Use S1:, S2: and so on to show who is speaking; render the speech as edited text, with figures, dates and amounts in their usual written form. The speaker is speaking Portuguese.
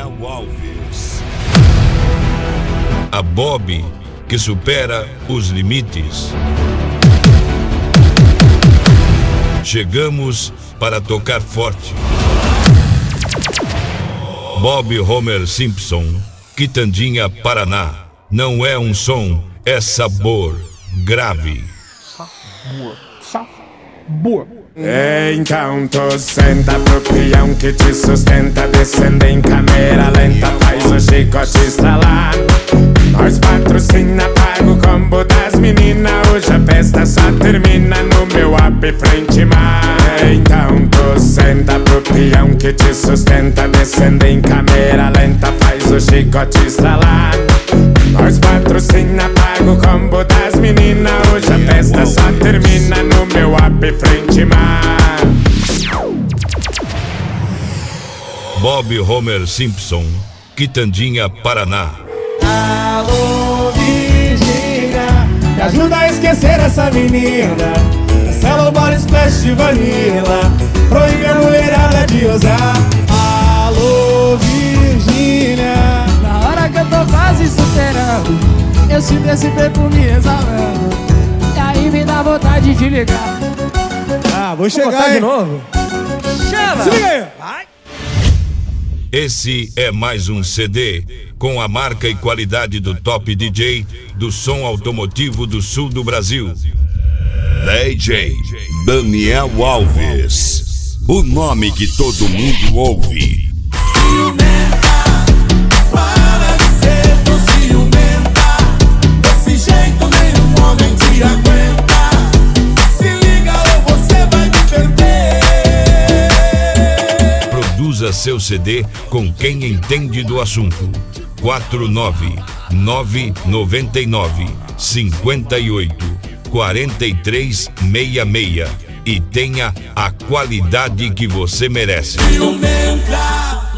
S1: Daniel Alves.
S2: A Bob que supera os limites. Chegamos para tocar forte. Bob Homer Simpson, Quitandinha, Paraná. Não é um som, é sabor grave.
S3: Boa.
S4: Então tu senta pro peão que te sustenta, descendo em câmera lenta, faz o chicote estralar. Nós patrocina, paga o combo das meninas. Hoje a festa só termina no meu app frente mar. Então tu senta pro peão que te sustenta, descendo em câmera lenta, faz o chicote estralar. Nós patrocina, paga o combo das meninas. Hoje a festa só termina no meu app frente mar.
S2: Bob Homer Simpson, Quitandinha, Paraná.
S3: Alô, Virgínia, me ajuda a esquecer essa menina. Cancela o body splash de vanilla, proíbe a mulherada de usar. Alô, Virgínia, na hora que eu tô quase superando, eu sinto esse tempo me exalando, e aí me dá vontade de ligar. Vou chegar de novo. Chama! Se liga aí! Vai!
S2: Esse é mais um CD com a marca e qualidade do top DJ do som automotivo do sul do Brasil.
S1: DJ Daniel Alves, o nome que todo mundo ouve.
S5: Ciumenta, para de ser tão ciumenta. Desse jeito nenhum homem te aguenta. Se liga ou você vai me perder.
S2: Produza seu CD com quem entende do assunto. 49998584366 e tenha a qualidade que você merece.
S5: Ciumenta.